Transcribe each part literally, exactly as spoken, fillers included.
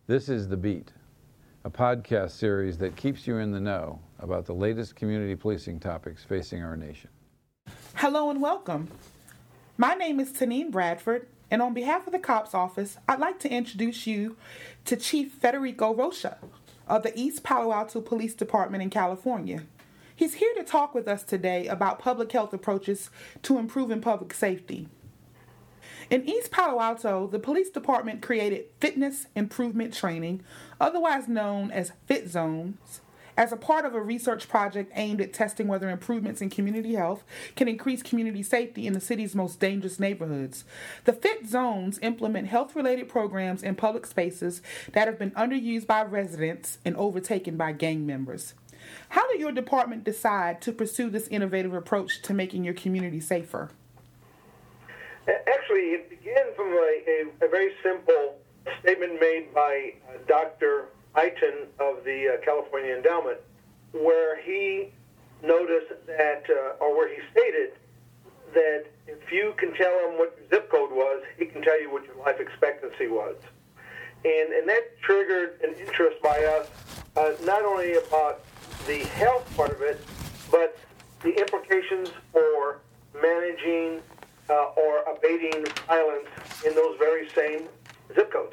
This is The Beat, a podcast series that keeps you in the know about the latest community policing topics facing our nation. Hello and welcome. My name is Tanine Bradford, and on behalf of the COPS Office, I'd like to introduce you to Chief Federico Rocha of the East Palo Alto Police Department in California. He's here to talk with us today about public health approaches to improving public safety. In East Palo Alto, the police department created fitness improvement training, otherwise known as Fit Zones, as a part of a research project aimed at testing whether improvements in community health can increase community safety in the city's most dangerous neighborhoods. The Fit Zones implement health-related programs in public spaces that have been underused by residents and overtaken by gang members. How did your department decide to pursue this innovative approach to making your community safer? Actually, it began from a, a, a very simple statement made by uh, Doctor Eitan of the uh, California Endowment, where he noticed that, uh, or where he stated that if you can tell him what your zip code was, he can tell you what your life expectancy was. And, and that triggered an interest by us, uh, not only about the health part of it, but the implications for managing uh, or abating violence in those very same zip codes.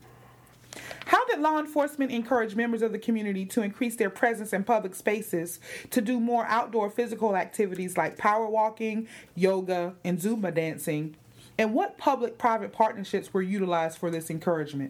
How did law enforcement encourage members of the community to increase their presence in public spaces to do more outdoor physical activities like power walking, yoga, and Zumba dancing? And what public-private partnerships were utilized for this encouragement?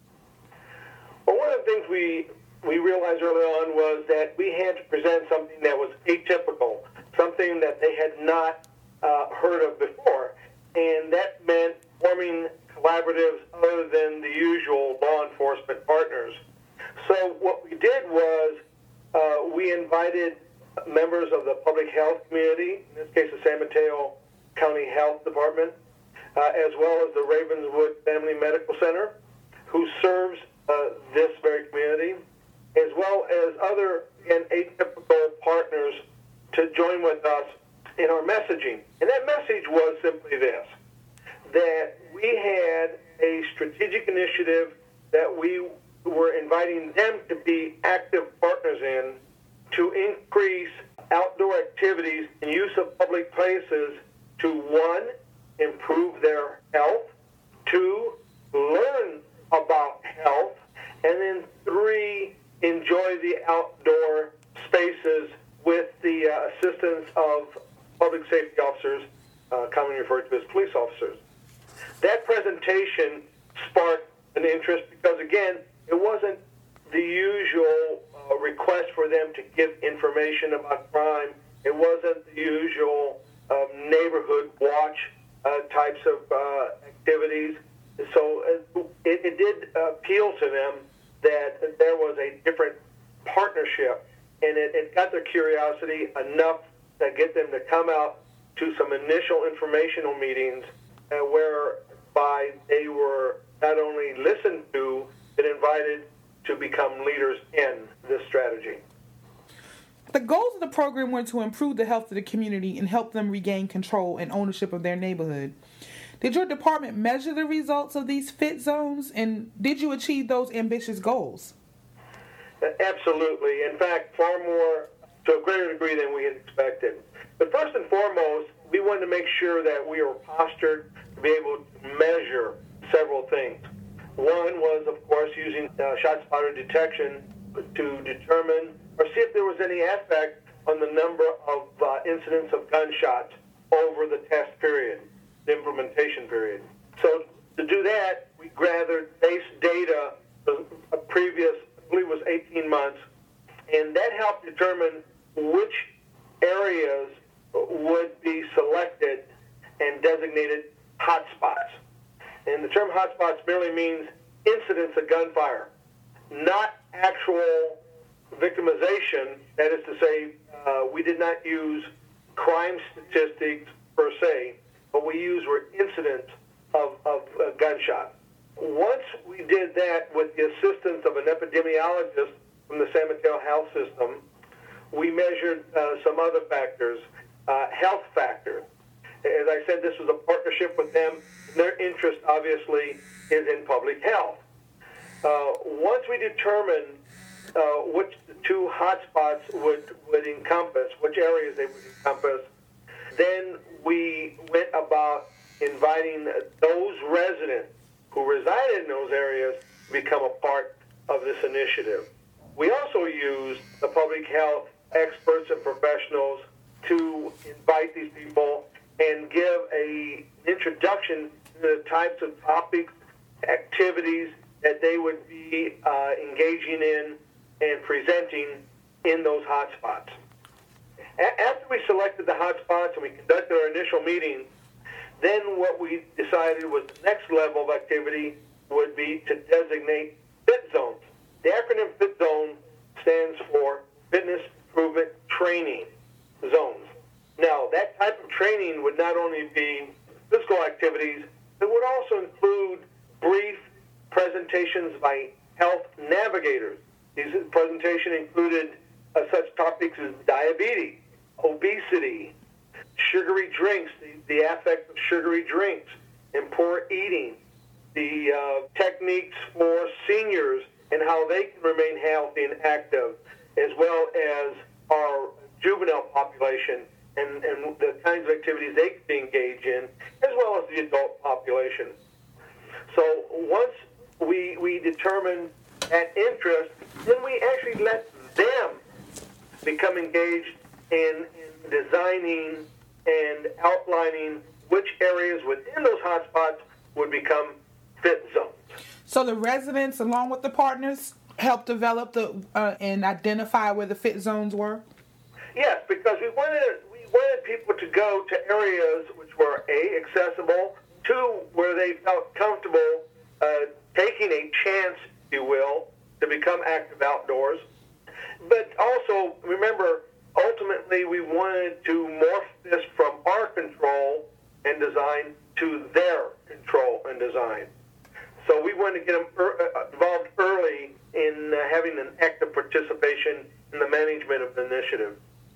Well, one of the things we we realized early on was that we had to present something that was atypical, something that they had not uh, heard of before. And that meant forming collaboratives other than the usual law enforcement partners. So what we did was uh, we invited members of the public health community, in this case the San Mateo County Health Department, uh, as well as the Ravenswood Family Medical Center, who serves uh, this very community, as well as other and atypical partners to join with us in our messaging. And that message was simply this, that we had a strategic initiative that we were inviting them to be active partners in to increase outdoor activities and use of public places to, one, improve their health, two, learn about health, and then three, enjoy the outdoor spaces with the uh, assistance of public safety officers, uh, commonly referred to as police officers. That presentation sparked an interest because, again, it wasn't the usual uh, request for them to give information about crime. It wasn't the usual um, neighborhood watch uh, types of uh, activities. So uh, it, it did appeal to them that there was a different partnership, and it, it got their curiosity enough to get them to come out to some initial informational meetings uh, whereby they were not only listened to, but invited to become leaders in this strategy. The goals of the program were to improve the health of the community and help them regain control and ownership of their neighborhood. Did your department measure the results of these fit zones, and did you achieve those ambitious goals? Absolutely. In fact, far more, to a greater degree than we had expected. But first and foremost, we wanted to make sure that we were postured to be able to measure several things. One was, of course, using uh, shot spotter detection to determine or see if there was any effect on the number of uh, incidents of gunshots over the test period, the implementation period. So to do that, we gathered base data for a previous, I believe it was eighteen months, and that helped determine which areas would be selected and designated hotspots. And the term hotspots merely means incidents of gunfire, not actual victimization. That is to say, uh, we did not use crime statistics per se, but we used were incidents of, of uh, gunshot. Once we did that with the assistance of an epidemiologist from the San Mateo Health System, we measured uh, some other factors, uh, health factors. As I said, this was a partnership with them. Their interest, obviously, is in public health. Uh, once we determined uh, which the two hotspots would, would encompass, which areas they would encompass, then we went about inviting those residents who resided in those areas to become a part of this initiative. We also used the public health experts and professionals to invite these people and give a introduction to the types of topics, activities that they would be uh, engaging in and presenting in those hotspots. A- after we selected the hotspots and we conducted our initial meetings, then what we decided was the next level of activity would be to designate FIT zones. The acronym FIT zone stands for Fitness Improvement Training Zones. Now, that type of training would not only be physical activities, it would also include brief presentations by health navigators. These presentations included uh, such topics as diabetes, obesity, sugary drinks, the, the effect of sugary drinks, and poor eating, the uh, techniques for seniors and how they can remain healthy and active, as well as our juvenile population and, and the kinds of activities they can be engaged in, as well as the adult population. So once we, we determine that interest, then we actually let them become engaged in, in designing and outlining which areas within those hotspots would become FIT zones. So the residents, along with the partners, helped develop the uh, and identify where the FIT zones were? Yes, because we wanted we wanted people to go to areas which were A, accessible, two, where they felt comfortable uh, taking a chance, if you will, to become active outdoors. But also, remember, ultimately we wanted to morph this from our control and design to their control and design. So we wanted to get them er- involved early in uh, having an active participation in the management of the initiative.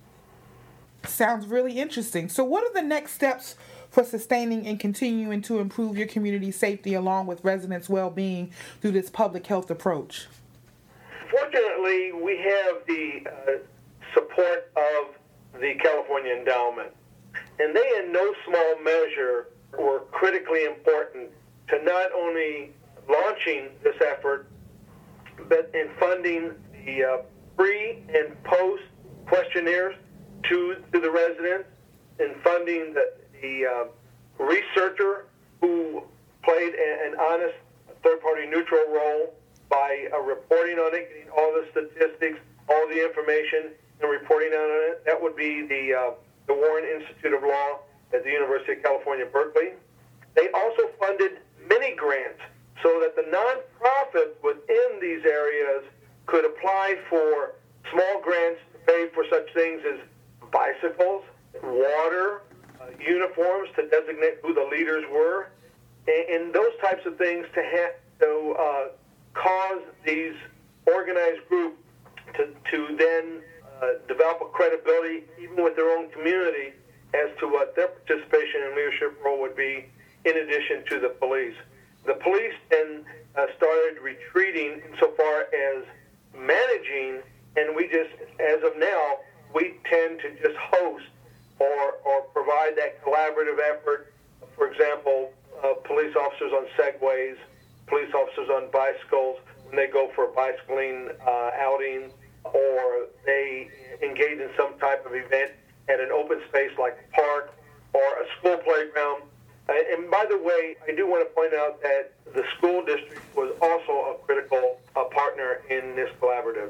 Sounds really interesting. So what are the next steps for sustaining and continuing to improve your community safety along with residents' well-being through this public health approach? Fortunately, we have the uh, support of the California Endowment, and they in no small measure were critically important to not only launching this effort, but in funding the uh, pre and post questionnaires to, to the residents, and funding the, the uh, researcher who played a, an honest third-party neutral role by uh, reporting on it, getting all the statistics, all the information, and reporting on it. That would be the, uh, the Warren Institute of Law at the University of California, Berkeley. They also funded many grants so that the nonprofits within these areas could apply for small grants to pay for such things as bicycles, water, uh, uniforms to designate who the leaders were, and, and those types of things to, ha- to uh, cause these organized groups to, to then uh, develop a credibility even with their own community as to what their participation and leadership role would be in addition to the police. The police then uh, started retreating insofar as managing, and we just, as of now, we tend to just host or, or provide that collaborative effort. For example, uh, police officers on Segways, police officers on bicycles when they go for a bicycling uh, outing, or they engage in some type of event at an open space like a park or a school playground. Uh, and by the way, I do want to point out that the school district was also a critical uh, partner in this collaborative.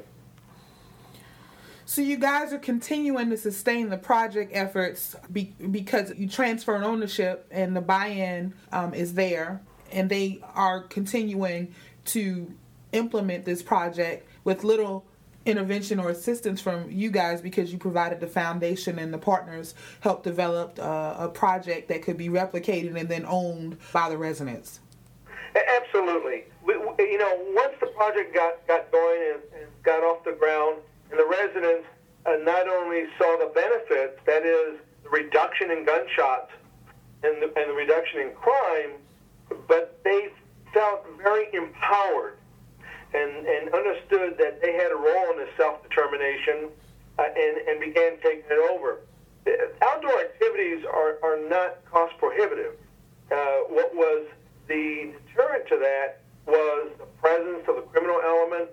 So you guys are continuing to sustain the project efforts be, because you transfer an ownership and the buy-in um, is there, and they are continuing to implement this project with little intervention or assistance from you guys because you provided the foundation and the partners helped develop uh, a project that could be replicated and then owned by the residents. Absolutely. We, we, you know, once the project got, got going and, and got off the ground, and the residents uh, not only saw the benefits, that is, the reduction in gunshots and the, and the reduction in crime, but they felt very empowered. And and understood that they had a role in this self-determination uh, and, and began taking it over. Outdoor activities are, are not cost prohibitive. Uh, what was the deterrent to that was the presence of the criminal element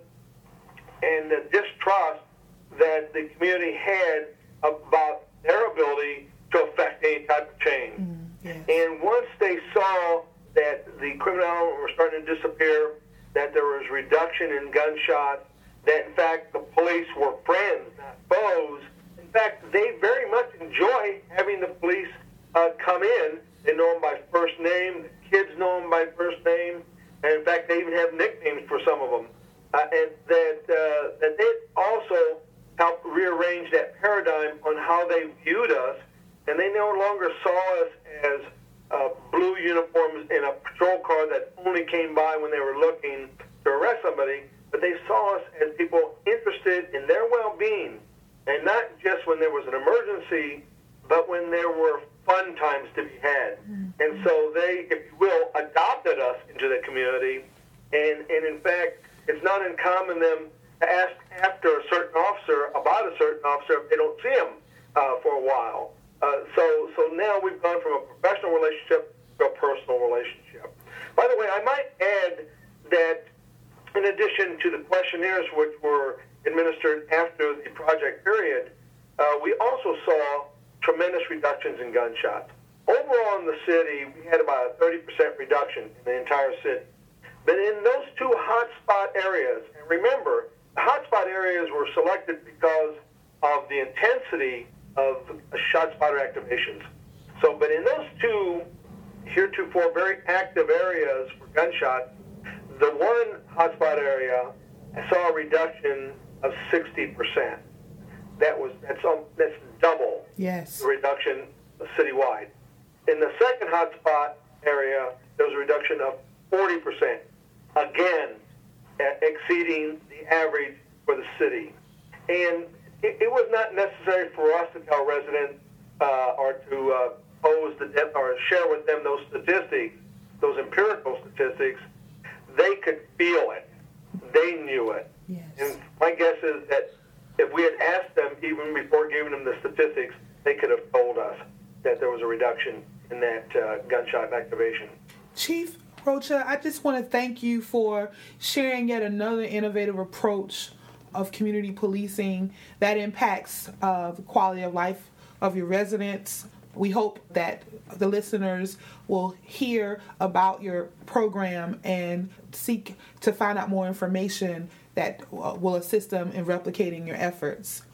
and the distrust that the community had about their ability to affect any type of change. Mm, yes. And once they saw that the criminal element was starting to disappear, that there was reduction in gunshots, that in fact the police were friends, not foes. In fact, they very much enjoy having the police uh, come in. They know them by first name. The kids know them by first name. And in fact, they even have nicknames for some of them. Uh, and that, uh, that they also helped rearrange that paradigm on how they viewed us. And they no longer saw us as uh, blue uniforms in a patrol car that only came by when they were looking to arrest somebody, but they saw us as people interested in their well-being. And not just when there was an emergency, but when there were fun times to be had. Mm-hmm. And so they, if you will, adopted us into the community. And, and in fact, it's not uncommon them to ask after a certain officer about a certain officer if they don't see him uh, for a while. Uh, so, so now we've gone from a professional relationship to a personal relationship. By the way, I might add that in addition to the questionnaires which were administered after the project period, uh, we also saw tremendous reductions in gunshots. Overall in the city, we had about a thirty percent reduction in the entire city. But in those two hotspot areas, and remember, the hotspot areas were selected because of the intensity of shot spotter activations. So, but in those two heretofore very active areas for gunshots, the one hotspot area saw a reduction of sixty percent. That was that's um, that's double yes. the reduction citywide. In the second hotspot area, there was a reduction of forty percent, again exceeding the average for the city. And it, it was not necessary for us to tell residents uh, or to uh, pose the de- or share with them those statistics, those empirical statistics. They could feel it. They knew it. Yes. And my guess is that if we had asked them even before giving them the statistics, they could have told us that there was a reduction in that uh, gunshot activation. Chief Rocha, I just want to thank you for sharing yet another innovative approach of community policing that impacts uh, the quality of life of your residents. We hope that the listeners will hear about your program and seek to find out more information that will assist them in replicating your efforts.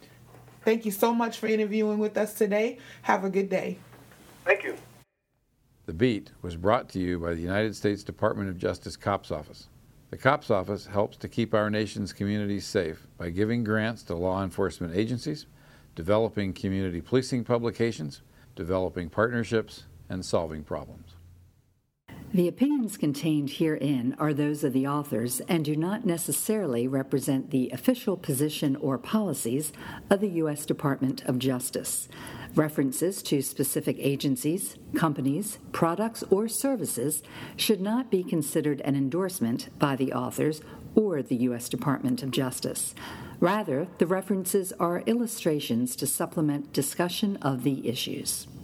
Thank you so much for interviewing with us today. Have a good day. Thank you. The Beat was brought to you by the United States Department of Justice Cops Office. The Cops Office helps to keep our nation's communities safe by giving grants to law enforcement agencies, developing community policing publications, developing partnerships, and solving problems. The opinions contained herein are those of the authors and do not necessarily represent the official position or policies of the U S Department of Justice. References to specific agencies, companies, products, or services should not be considered an endorsement by the authors or the U S Department of Justice. Rather, the references are illustrations to supplement discussion of the issues.